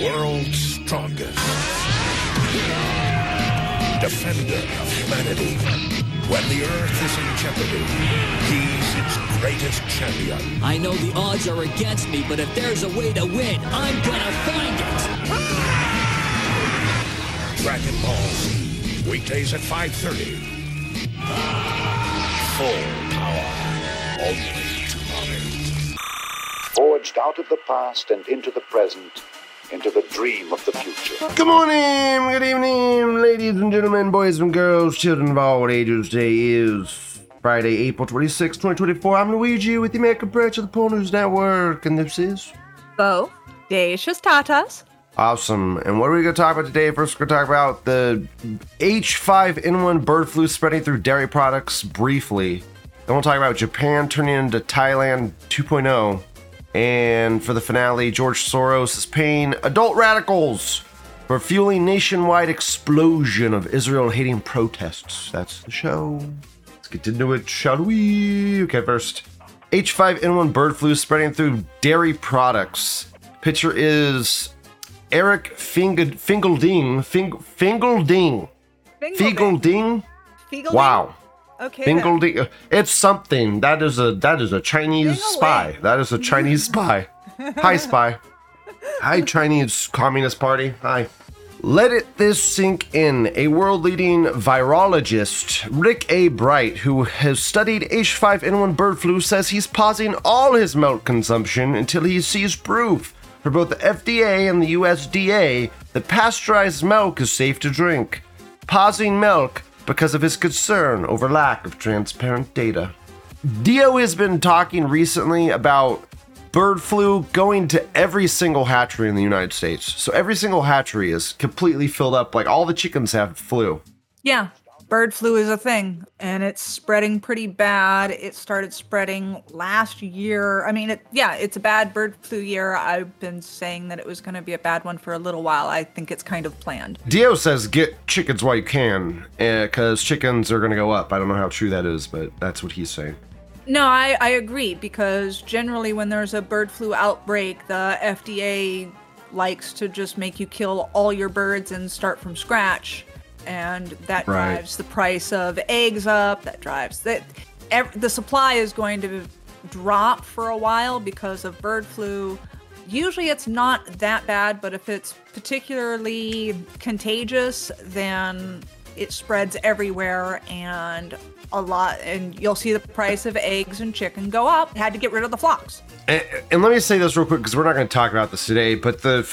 World's strongest. Defender of humanity. When the Earth is in jeopardy, he's its greatest champion. I know the odds are against me, but if there's a way to win, I'm gonna find it! Dragon Ball Z, weekdays at 5:30. Full power, only tonight. Forged out of the past and into the present, into the dream of the future. Good morning, good evening, ladies and gentlemen, boys and girls, children of all ages. Today is Friday, April 26, 2024. I'm Luigi with the American branch of the Pole News Network, and this is... Bo, Dacious Tatas. Awesome. And what are we going to talk about today? First, we're going to talk about the H5N1 bird flu spreading through dairy products briefly. Then we'll talk about Japan turning into Thailand 2.0. And for the finale, George Soros is paying adult radicals for fueling nationwide explosion of Israel-hating protests. That's the show. Let's get into it, shall we? Okay, first. H5N1 bird flu spreading through dairy products. Picture is Eric Fingelding. Wow. Okay. Fingelding. It's something. That is a Chinese spy. That is a Chinese spy. Hi, spy. Hi, Chinese Communist Party. Hi. Let this sink in. A world-leading virologist, Rick A. Bright, who has studied H5N1 bird flu, says he's pausing all his milk consumption until he sees proof for both the FDA and the USDA that pasteurized milk is safe to drink. Pausing milk because of his concern over lack of transparent data. Dio has been talking recently about bird flu going to every single hatchery in the United States. So every single hatchery is completely filled up, like all the chickens have flu. Yeah, bird flu is a thing, and it's spreading pretty bad. It started spreading last year. I mean, it's a bad bird flu year. I've been saying that it was going to be a bad one for a little while. I think it's kind of planned. Dio says get chickens while you can, because chickens are going to go up. I don't know how true that is, but that's what he's saying. No, I agree, because generally when there's a bird flu outbreak, the FDA likes to just make you kill all your birds and start from scratch. And that drives the price of eggs up. That drives that. The supply is going to drop for a while because of bird flu. Usually it's not that bad, but if it's particularly contagious, then it spreads everywhere and a lot. And you'll see the price of eggs and chicken go up. Had to get rid of the flocks. And let me say this real quick, because we're not going to talk about this today, but the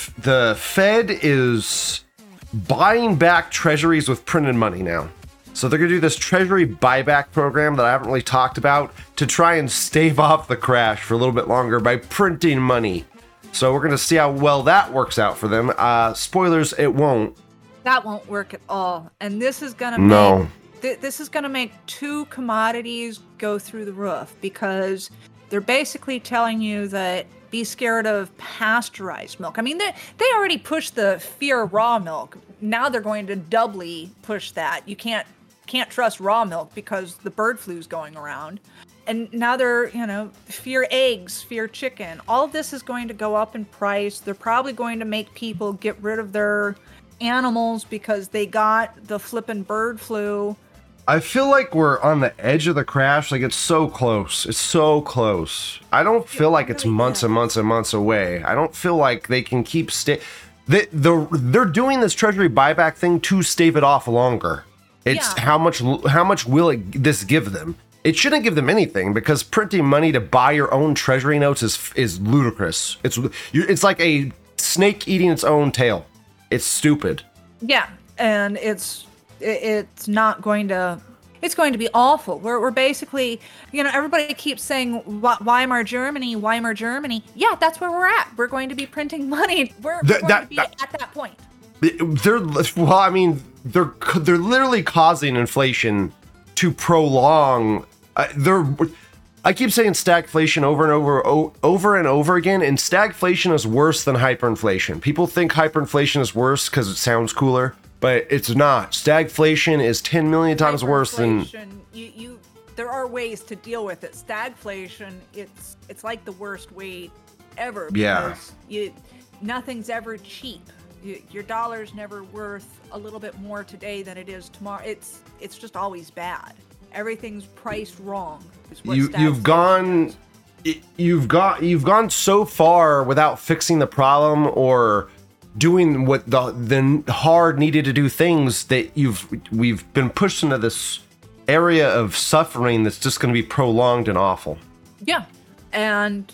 Fed is buying back treasuries with printed money now. So they're going to do this treasury buyback program that I haven't really talked about to try and stave off the crash for a little bit longer by printing money. So we're going to see how well that works out for them. Spoilers, it won't. That won't work at all. And this is going to this is going to make two commodities go through the roof, because they're basically telling you that be scared of pasteurized milk. I mean, they already pushed the fear raw milk. Now they're going to doubly push that. You can't trust raw milk because the bird flu is going around. And now they're, fear eggs, fear chicken. All of this is going to go up in price. They're probably going to make people get rid of their animals because they got the flippin' bird flu. I feel like we're on the edge of the crash. Like, it's so close. It's so close. I don't feel like it's months and months and months away. I don't feel like they can keep they're doing this treasury buyback thing to stave it off longer. It's how much will this give them? It shouldn't give them anything, because printing money to buy your own treasury notes is ludicrous. It's like a snake eating its own tail. It's stupid. Yeah, and it's not going to. It's going to be awful. We're basically, everybody keeps saying Weimar Germany. Yeah, that's where we're at. We're going to be printing money. We're going to be at that point. They're literally causing inflation to prolong. I keep saying stagflation over and over again, and stagflation is worse than hyperinflation. People think hyperinflation is worse because it sounds cooler. But it's not. Stagflation is 10 million times worse than... There are ways to deal with it. Stagflation, it's like the worst way ever. Yeah. nothing's ever cheap. Your dollar's never worth a little bit more today than it is tomorrow. It's just always bad. Everything's priced wrong. You've gone so far without fixing the problem or doing what the hard needed to do things that we've been pushed into this area of suffering that's just going to be prolonged and awful. Yeah, and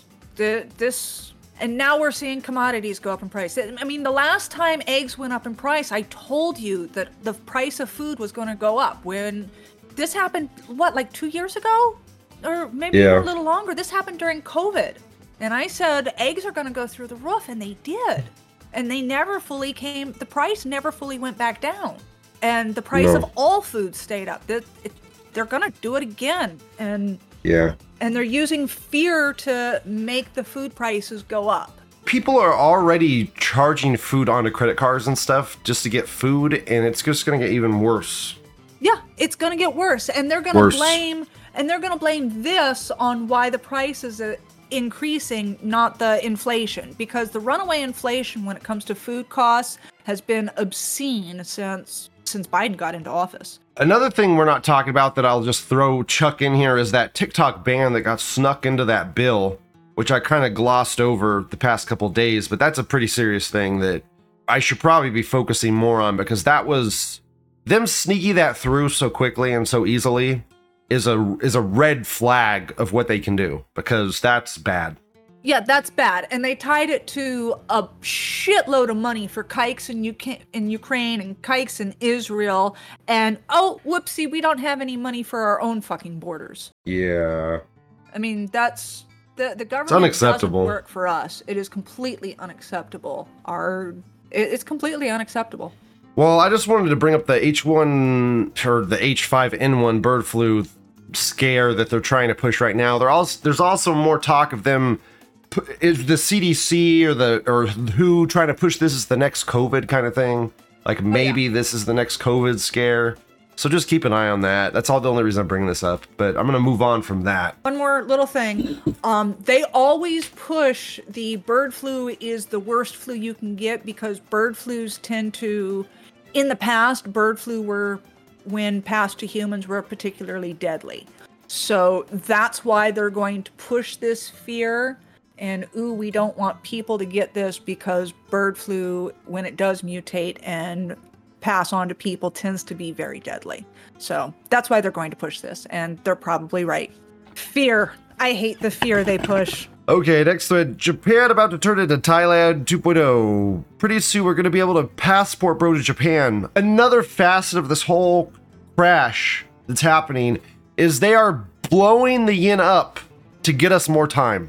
and now we're seeing commodities go up in price. I mean, the last time eggs went up in price, I told you that the price of food was going to go up. When this happened, like 2 years ago? Or maybe a little longer. This happened during COVID. And I said eggs are going to go through the roof, and they did. And they never fully the price never fully went back down. And the price of all food stayed up. They're going to do it again. And they're using fear to make the food prices go up. People are already charging food onto credit cards and stuff just to get food, and it's just going to get even worse. Yeah, it's going to get worse. And they're going to blame this on why the price is increasing, not the inflation, because the runaway inflation when it comes to food costs has been obscene since Biden got into office. Another thing we're not talking about that I'll just chuck in here is that TikTok ban that got snuck into that bill, which I kind of glossed over the past couple days, but that's a pretty serious thing that I should probably be focusing more on, because that was them sneaking that through so quickly and so easily is a red flag of what they can do, because that's bad. Yeah, that's bad. And they tied it to a shitload of money for kikes in Ukraine and kikes in Israel. And, oh, whoopsie, we don't have any money for our own fucking borders. Yeah. I mean, that's... The government unacceptable. Doesn't work for us. It is completely unacceptable. It's completely unacceptable. Well, I just wanted to bring up the H1 or the H5N1 bird flu scare that they're trying to push right now. There's also more talk of them. Is the CDC or WHO trying to push this as the next COVID kind of thing? Like maybe this is the next COVID scare. So just keep an eye on that. That's the only reason I'm bringing this up. But I'm going to move on from that. One more little thing. They always push the bird flu is the worst flu you can get, because bird flus tend to, in the past, bird flu when passed to humans, were particularly deadly. So that's why they're going to push this fear. And, we don't want people to get this, because bird flu, when it does mutate and pass on to people, tends to be very deadly. So that's why they're going to push this, and they're probably right. Fear. I hate the fear they push. Okay, next thread. Japan about to turn into Thailand 2.0. Pretty soon we're going to be able to passport bro to Japan. Another facet of this whole crash that's happening is they are blowing the yen up to get us more time.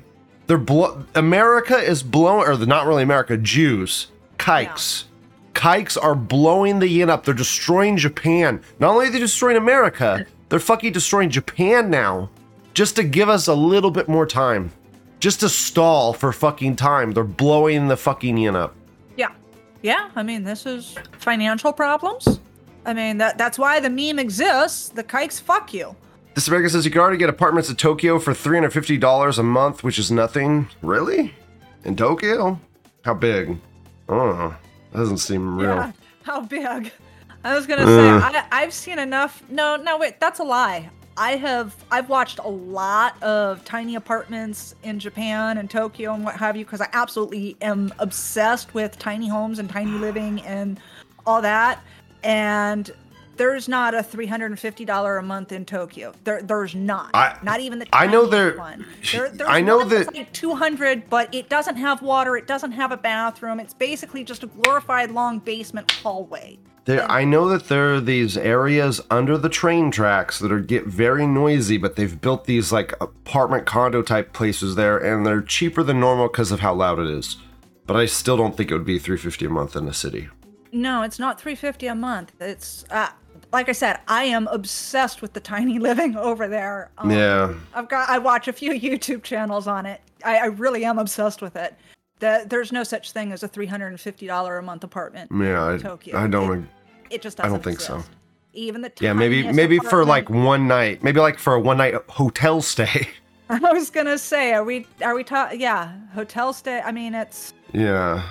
America is blowing, or not really America, Jews, kikes. Yeah. Kikes are blowing the yen up. They're destroying Japan. Not only are they destroying America, they're fucking destroying Japan now. Just to give us a little bit more time. Just to stall for fucking time. They're blowing the fucking yen up. Yeah. Yeah, I mean, this is financial problems. I mean, that's why the meme exists. The kikes fuck you. This American says you can already get apartments in Tokyo for $350 a month, which is nothing. Really? In Tokyo? How big? Oh, that doesn't seem real. Yeah, how big? I was gonna say I've seen enough. No, wait, that's a lie. I've watched a lot of tiny apartments in Japan and Tokyo and what have you, because I absolutely am obsessed with tiny homes and tiny living and all that. And there's not a $350 a month in Tokyo. There's not. Not even the tiny one. I know that like $200, but it doesn't have water. It doesn't have a bathroom. It's basically just a glorified long basement hallway. I know that there are these areas under the train tracks that get very noisy, but they've built these like apartment condo type places there, and they're cheaper than normal because of how loud it is. But I still don't think it would be $350 a month in a city. No, it's not $350 a month. It's like I said, I am obsessed with the tiny living over there. Yeah. I watch a few YouTube channels on it. I really am obsessed with it. There's no such thing as a $350 a month apartment in Tokyo. I don't. It just doesn't. I don't think exist. So. Even the maybe for like one night, maybe like for a one night hotel stay. I was gonna say, are we hotel stay? I mean, it's. Yeah.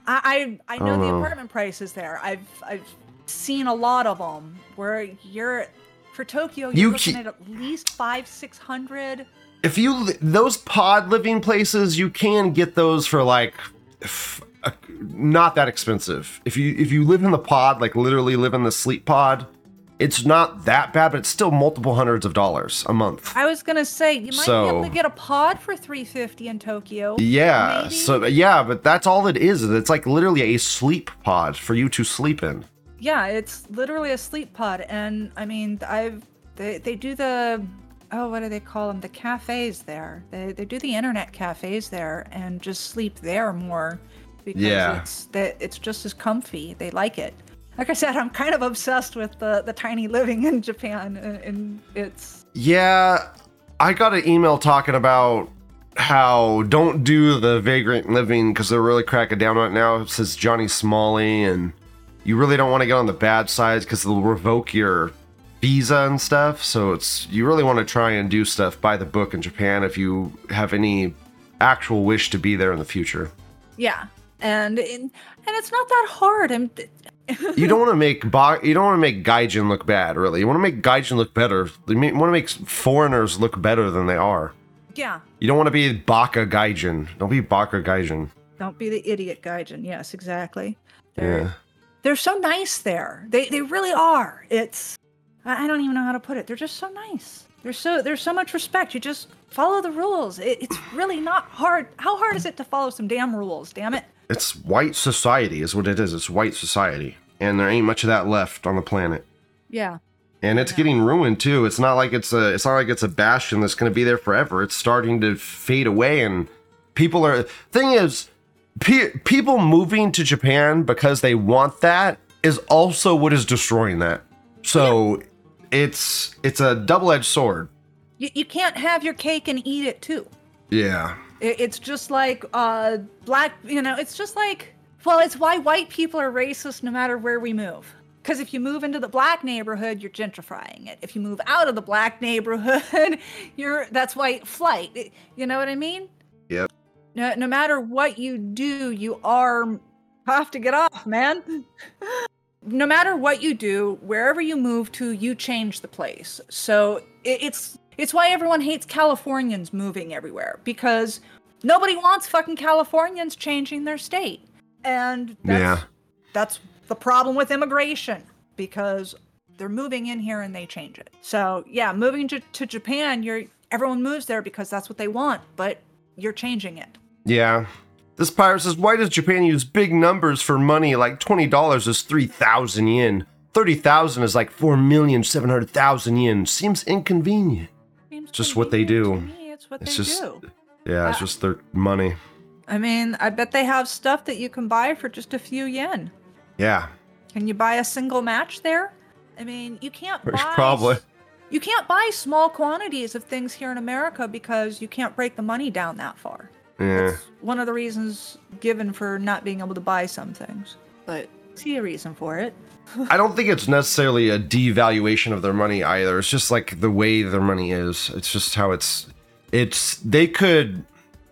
I know the Oh. apartment prices there. I've seen a lot of them where for Tokyo you're looking at least 500-600. If those pod living places, you can get those for like not that expensive. If you live in the pod, like literally live in the sleep pod, it's not that bad, but it's still multiple hundreds of dollars a month. I was gonna say you might be able to get a pod for $350 in Tokyo. Yeah, maybe? so yeah, but that's all it is. It's like literally a sleep pod for you to sleep in. Yeah, it's literally a sleep pod, and I mean, they do the what do they call them? The cafes there. They do the internet cafes there, and just sleep there more because it's just as comfy. They like it. Like I said, I'm kind of obsessed with the tiny living in Japan, and it's... Yeah, I got an email talking about how don't do the vagrant living because they're really cracking down on it now. It says Johnny Smalley, and you really don't want to get on the bad side because they'll revoke your visa and stuff. So you really want to try and do stuff by the book in Japan if you have any actual wish to be there in the future. Yeah, and it's not that hard. You don't want to make Gaijin look bad, really. You want to make Gaijin look better. You want to make foreigners look better than they are. Yeah. You don't want to be Baka Gaijin. Don't be Baka Gaijin. Don't be the idiot Gaijin. Yes, exactly. Yeah. They're so nice there. They really are. I don't even know how to put it. They're just so nice. There's so much respect. You just follow the rules. It's really not hard. How hard is it to follow some damn rules? Damn it. It's white society is what it is. It's white society. And there ain't much of that left on the planet. Yeah. And it's getting ruined too. It's not like it's a bastion that's going to be there forever. It's starting to fade away, and people moving to Japan because they want that is also what is destroying that. So it's a double-edged sword. You can't have your cake and eat it too. Yeah. It's just like black, it's just like, well, it's why white people are racist no matter where we move. Because if you move into the black neighborhood, you're gentrifying it. If you move out of the black neighborhood, that's white flight. You know what I mean? Yep. No matter what you do, you have to get off, man. No matter what you do, wherever you move to, you change the place. So it's why everyone hates Californians moving everywhere, because nobody wants fucking Californians changing their state. And that's the problem with immigration, because they're moving in here and they change it. So yeah, moving to Japan, everyone moves there because that's what they want, but you're changing it. Yeah. This pirate says, why does Japan use big numbers for money? Like $20 is 3,000 yen. 30,000 is like 4,700,000 yen. Seems inconvenient. Just what they do. To me, it's what they do. Yeah, it's just their money. I mean, I bet they have stuff that you can buy for just a few yen. Yeah. Can you buy a single match there? I mean, you can't buy... Probably. You can't buy small quantities of things here in America because you can't break the money down that far. Yeah. That's one of the reasons given for not being able to buy some things. But I see a reason for it. I don't think it's necessarily a devaluation of their money either. It's just like the way their money is. It's just how they could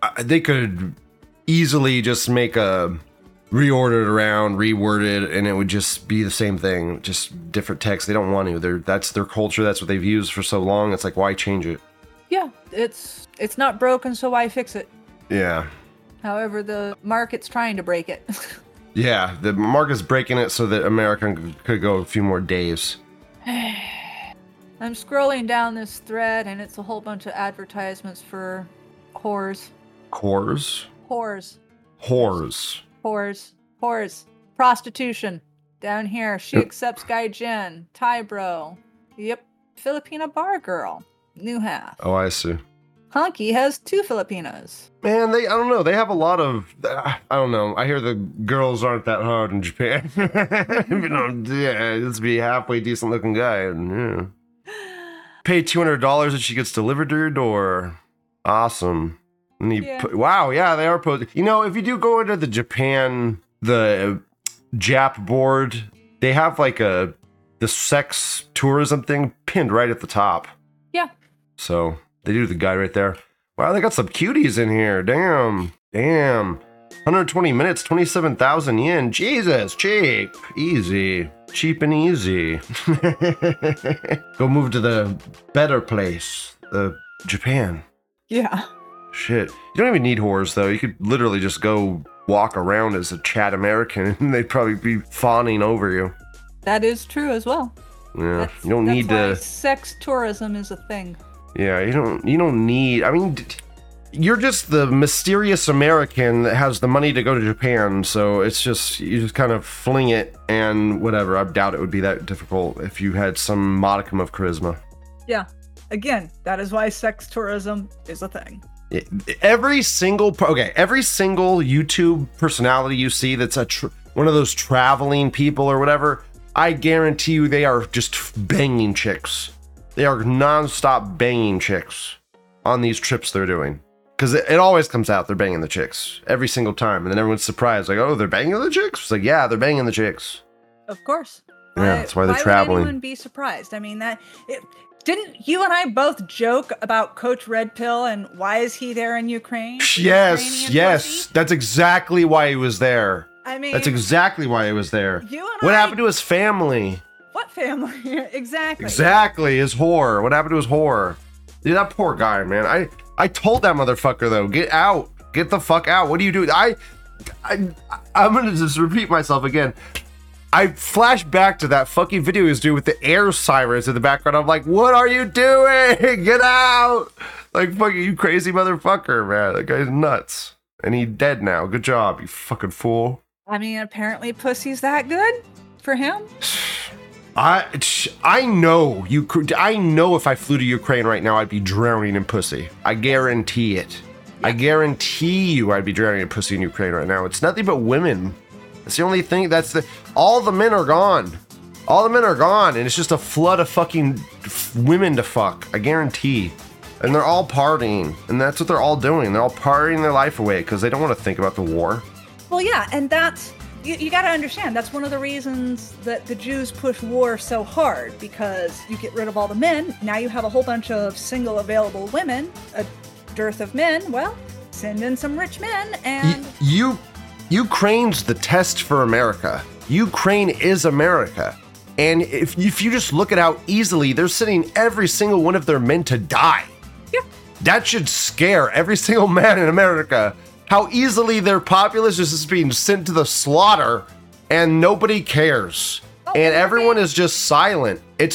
easily just make a reorder it around, reword it, and it would just be the same thing, just different text. They don't want to. That's their culture. That's what they've used for so long. It's like, why change it? Yeah, it's not broken, so why fix it? Yeah. However, the market's trying to break it. Yeah, the market's breaking it so that America could go a few more days. I'm scrolling down this thread, and it's a whole bunch of advertisements for whores. Whores? Whores. Whores. Whores. Whores. Prostitution. Down here, she accepts gaijin. Thai bro. Yep. Filipina bar girl. New half. Oh, I see. Honky has 2 Filipinas. Man, I don't know. They have a lot of, I don't know. I hear the girls aren't that hard in Japan. Just be a halfway decent looking guy. And, pay $200 and she gets delivered to your door. Awesome. And wow, yeah, they are posted. If you do go into the Jap board, they have like the sex tourism thing pinned right at the top. Yeah. So they do the guide right there. Wow, they got some cuties in here. Damn. 120 minutes, 27,000 yen. Jesus, cheap. Easy. Cheap and easy. Go move to the better place. Japan. Yeah. Shit. You don't even need whores, though. You could literally just go walk around as a Chad American and they'd probably be fawning over you. That is true as well. Yeah. You don't need to. Sex tourism is a thing. Yeah, you don't need. I mean, you're just the mysterious American that has the money to go to Japan, so it's just, you just kind of fling it and whatever. I doubt it would be that difficult if you had some modicum of charisma. Yeah. Again, that is why sex tourism is a thing. Every single YouTube personality you see that's one of those traveling people or whatever, I guarantee you they are just banging chicks. They are non-stop banging chicks on these trips they're doing. Because it always comes out they're banging the chicks every single time. And then everyone's surprised, like, oh, they're banging the chicks? It's like, yeah, they're banging the chicks. Of course. Yeah, that's why they're traveling. Why would anyone be surprised? I mean, didn't you and I both joke about Coach Red Pill and why is he there in Ukraine? Yes. That's exactly why he was there. I mean, that's exactly why he was there. What happened to his family? What family? Exactly. Exactly, his whore. What happened to his whore? Dude, that poor guy, man. I told that motherfucker though, get out. Get the fuck out. What are you doing? I'm gonna just repeat myself again. I flash back to that fucking video he was doing with the air sirens in the background. I'm like, what are you doing? Get out! Like, fucking you crazy motherfucker, man. That guy's nuts. And he's dead now. Good job, you fucking fool. I mean, apparently pussy's that good for him. I know if I flew to Ukraine right now, I'd be drowning in pussy. I guarantee it. Yeah. I guarantee you I'd be drowning in pussy in Ukraine right now. It's nothing but women. It's the only thing. All the men are gone. All the men are gone, and it's just a flood of fucking women to fuck. I guarantee. And they're all partying, and that's what they're all doing. They're all partying their life away because they don't want to think about the war. Well, yeah, and that's you got to understand. That's one of the reasons that the Jews push war so hard, because you get rid of all the men. Now you have a whole bunch of single available women, a dearth of men. Well, send in some rich men, and Ukraine's the test for America. Ukraine is America. And if you just look at how easily they're sending every single one of their men to die. Yeah. That should scare every single man in America. How easily their populace is just being sent to the slaughter and nobody cares. And everyone is just silent.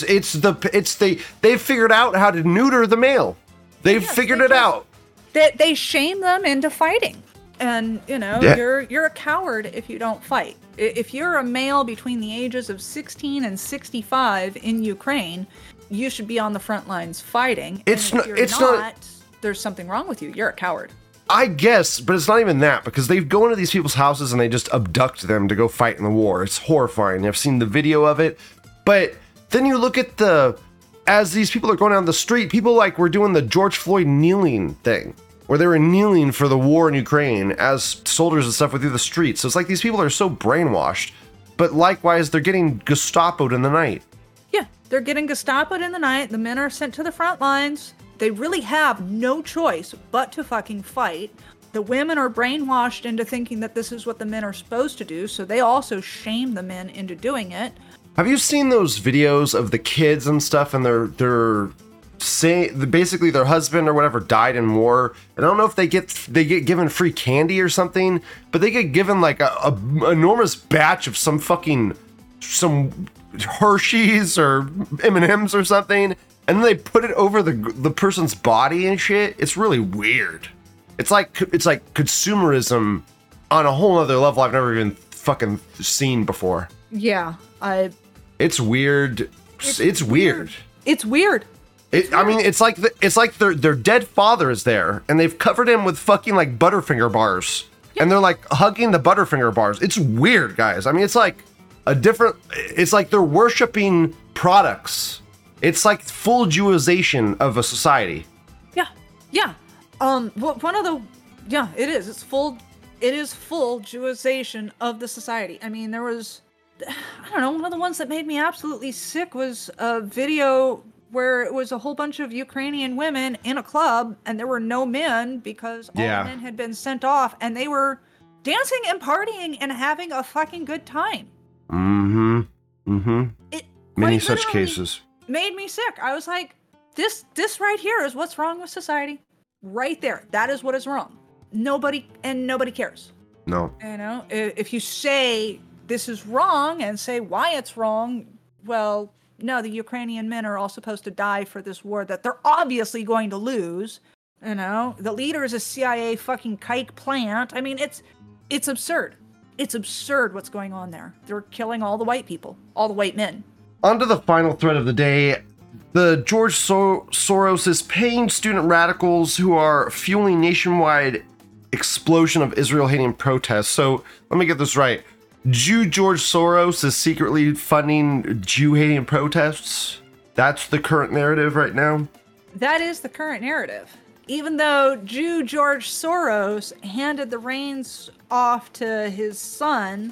They've figured out how to neuter the male. They've figured it out. They shame them into fighting. And, you're a coward if you don't fight. If you're a male between the ages of 16 and 65 in Ukraine, you should be on the front lines fighting. If you're not, there's something wrong with you. You're a coward. I guess, but it's not even that, because they go into these people's houses and they just abduct them to go fight in the war. It's horrifying. I've seen the video of it. But then you look at as these people are going down the street, people were doing the George Floyd kneeling thing, where they were kneeling for the war in Ukraine as soldiers and stuff went through the streets. So it's like these people are so brainwashed, but likewise, they're getting Gestapo'd in the night. Yeah, they're getting Gestapo'd in the night. The men are sent to the front lines. They really have no choice but to fucking fight. The women are brainwashed into thinking that this is what the men are supposed to do, so they also shame the men into doing it. Have you seen those videos of the kids and stuff, and they're saying basically their husband or whatever died in war? And I don't know if they get given free candy or something, but they get given like a enormous batch of some Hershey's or M&M's or something, and then they put it over the person's body and shit. It's really weird. It's like consumerism on a whole other level I've never even fucking seen before. Yeah, it's weird. It's weird. It's weird. I mean, it's like their dead father is there, and they've covered him with fucking like Butterfinger bars, and they're like hugging the Butterfinger bars. It's weird, guys. I mean, it's like they're worshiping products. It's like full Jewization of a society. Yeah. It is. It is full Jewization of the society. I mean, there was, one of the ones that made me absolutely sick was a video where it was a whole bunch of Ukrainian women in a club, and there were no men because all the men had been sent off, and they were dancing and partying and having a fucking good time. It Many quite such literally cases. made me sick. I was like, this right here is what's wrong with society. Right there. That is what is wrong. Nobody cares. No. You know, if you say this is wrong and say why it's wrong, well, no, the Ukrainian men are all supposed to die for this war that they're obviously going to lose. You know, the leader is a CIA fucking kike plant. I mean, it's absurd. It's absurd what's going on there. They're killing all the white people, all the white men. On to the final thread of the day. The George Soros is paying student radicals who are fueling nationwide explosion of Israel-hating protests. So let me get this right. Jew George Soros is secretly funding Jew-hating protests? That's the current narrative right now? That is the current narrative. Even though Jew George Soros handed the reins off to his son.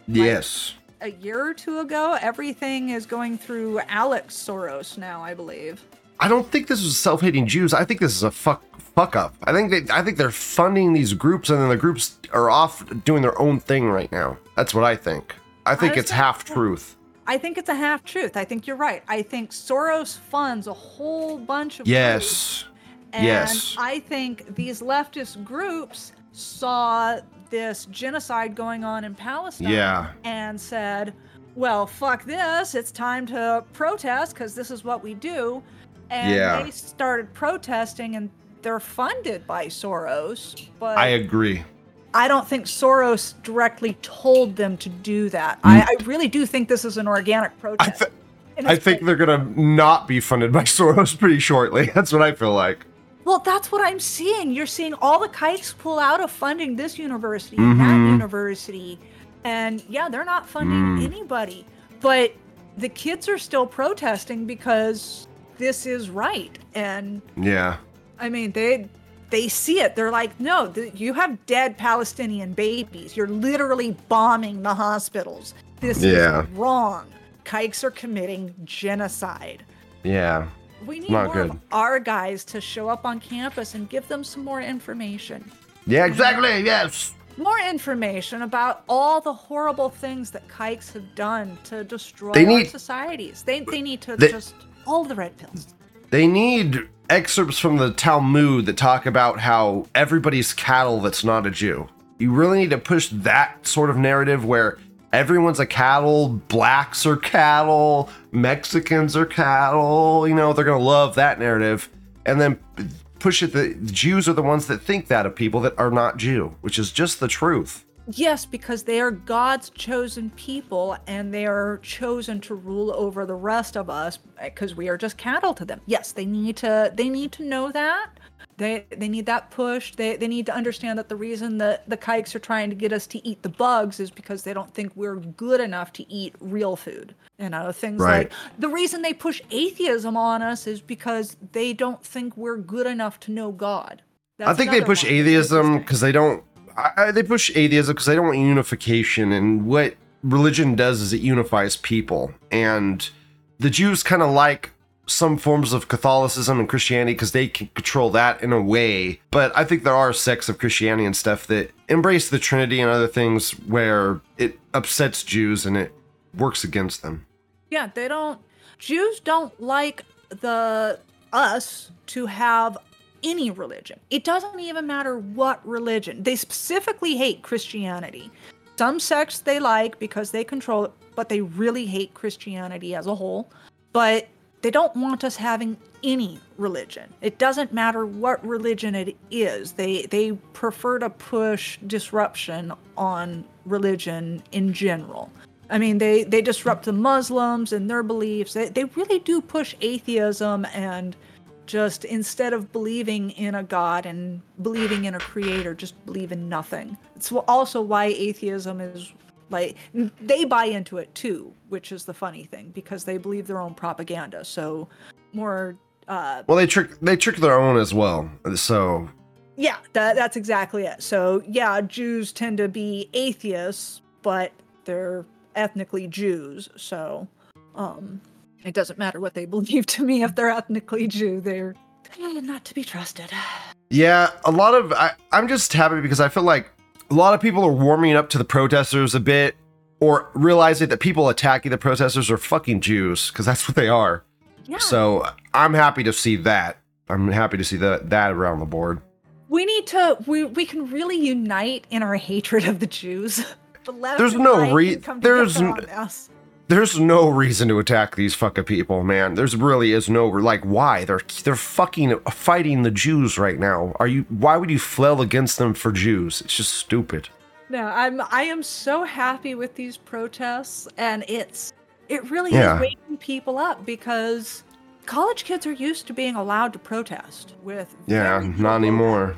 Yes. A year or two ago, everything is going through Alex Soros now, I believe. I don't think this is self-hating Jews. I think this is a fuck up. I think they're funding these groups, and then the groups are off doing their own thing right now. That's what I think. I think it's half truth. I think it's a half truth. I think you're right. I think Soros funds a whole bunch of Yes. groups, and Yes. I think these leftist groups saw this genocide going on in Palestine and said, well, fuck this. It's time to protest because this is what we do. And they started protesting, and they're funded by Soros. But I agree. I don't think Soros directly told them to do that. I really do think this is an organic protest. I think they're going to not be funded by Soros pretty shortly. That's what I feel like. Well, that's what I'm seeing. You're seeing all the kikes pull out of funding this university and that university. And yeah, they're not funding anybody. But the kids are still protesting because this is right. And yeah, I mean, they see it. They're like, no, you have dead Palestinian babies. You're literally bombing the hospitals. This is wrong. Kikes are committing genocide. Yeah. We need more of our guys to show up on campus and give them some more information. Yeah, exactly. Yes. More information about all the horrible things that kikes have done to destroy our societies. They need to just all the red pills. They need excerpts from the Talmud that talk about how everybody's cattle that's not a Jew. You really need to push that sort of narrative where everyone's a cattle, blacks are cattle, Mexicans are cattle, you know, they're going to love that narrative. And then push it, the Jews are the ones that think that of people that are not Jew, which is just the truth. Yes, because they are God's chosen people, and they are chosen to rule over the rest of us because we are just cattle to them. Yes, they need to know that. They need that push. They need to understand that the reason that the kikes are trying to get us to eat the bugs is because they don't think we're good enough to eat real food. You know, things like the reason they push atheism on us is because they don't think we're good enough to know God. I think they push atheism because they don't. They push atheism because they don't want unification, and what religion does is it unifies people. And the Jews kind of like some forms of Catholicism and Christianity because they can control that in a way. But I think there are sects of Christianity and stuff that embrace the Trinity and other things where it upsets Jews and it works against them. Yeah, Jews don't like us to have any religion. It doesn't even matter what religion. They specifically hate Christianity. Some sects they like because they control it, but they really hate Christianity as a whole. But they don't want us having any religion. It doesn't matter what religion it is. They prefer to push disruption on religion in general. I mean, they disrupt the Muslims and their beliefs. They really do push atheism, and just instead of believing in a God and believing in a creator, just believe in nothing. It's also why atheism is like, they buy into it too, which is the funny thing, because they believe their own propaganda. So more well, they trick their own as well. So yeah, that's exactly it. So yeah, Jews tend to be atheists, but they're ethnically Jews. So it doesn't matter what they believe to me. If they're ethnically Jew, they're not to be trusted. Yeah, I'm just happy because I feel like a lot of people are warming up to the protesters a bit, or realizing that people attacking the protesters are fucking Jews, because that's what they are. Yeah. So I'm happy to see that. I'm happy to see that around the board. We need to, we can really unite in our hatred of the Jews. The left There's and no right can come together on us. There's no reason to attack these fucking people, man. There's really is no, like, why? They're fucking fighting the Jews right now. Why would you flail against them for Jews? It's just stupid. No, I am so happy with these protests, and it really is waking people up, because college kids are used to being allowed to protest with not anymore.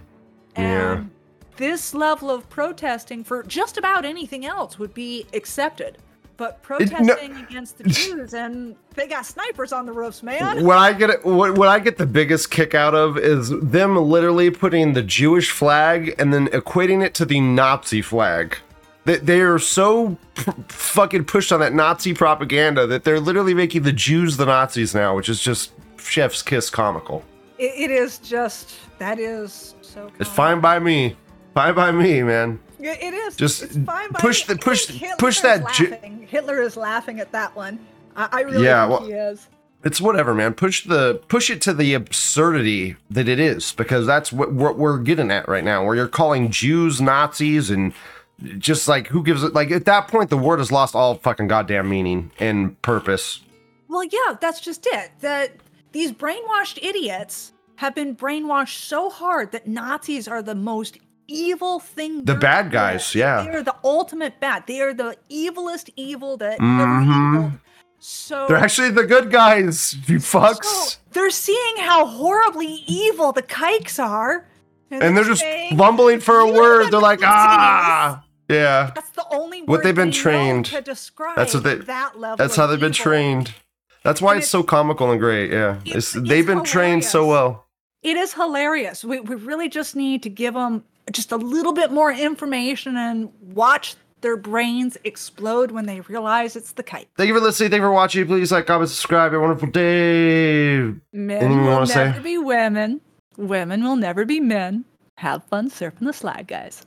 And this level of protesting for just about anything else would be accepted. But protesting against the Jews, and they got snipers on the roofs, man. What I get the biggest kick out of is them literally putting the Jewish flag and then equating it to the Nazi flag. They are so fucking pushed on that Nazi propaganda that they're literally making the Jews the Nazis now, which is just chef's kiss comical. It is just, that is so comical. It's fine by me. Fine by me, man. It is. Just it's fine by push me. push that. Hitler is laughing at that one. I really think he is. It's whatever, man. Push it to the absurdity that it is, because that's what we're getting at right now, where you're calling Jews Nazis, and just like, who gives it? Like, at that point, the word has lost all fucking goddamn meaning and purpose. Well, yeah, that's just it. That these brainwashed idiots have been brainwashed so hard that Nazis are the most evil thing. The bad guys, yeah. They are the ultimate bad. They are the evilest evil that ever eviled. So they're actually the good guys, you fucks. So they're seeing how horribly evil the kikes are. And they're just fumbling for a word. They're like, yeah. That's the only word what they've been trained to describe that level. That's how they've been trained. That's why it's so comical and great. Yeah, they've been trained so well. It is hilarious. We really just need to give them just a little bit more information and watch their brains explode when they realize it's the kite. Thank you for listening. Thank you for watching. Please like, comment, subscribe. Have a wonderful day. Men will never be women. Women will never be men. Have fun surfing the slide, guys.